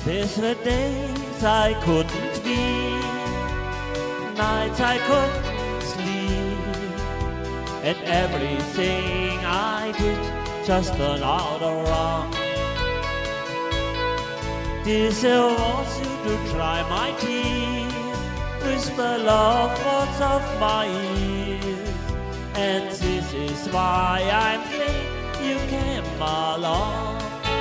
These were days I couldn't be, nights I couldn't sleep, and everything I did just turned out wrong. This wants you to try my teeth, whisper love words of my ears, and this is why I'm glad you came along.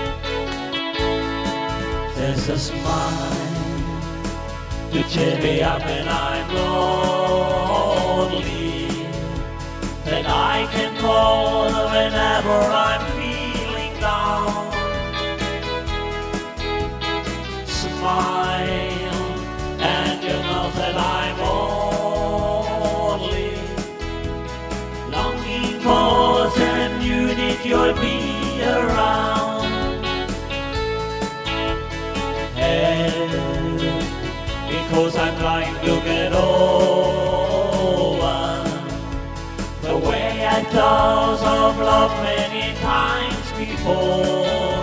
There's a smile to cheer me up when I'm lonely, that I can call whenever I'm feeling down. Smile and you know that I'm only longing for and you need you'll be around. Because I'm trying to get over the way I thought of love many times before.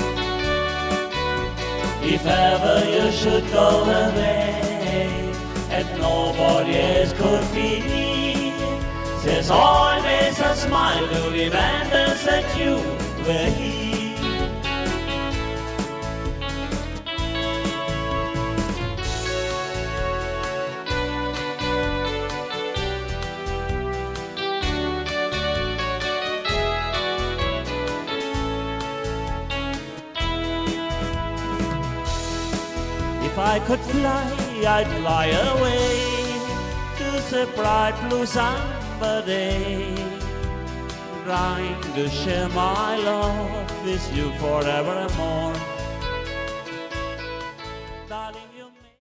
If ever you should go away and nobody else could be near, there's always a smile to remember that you were here. If I could fly, I'd fly away to the bright blue summer day, trying to share my love with you forevermore.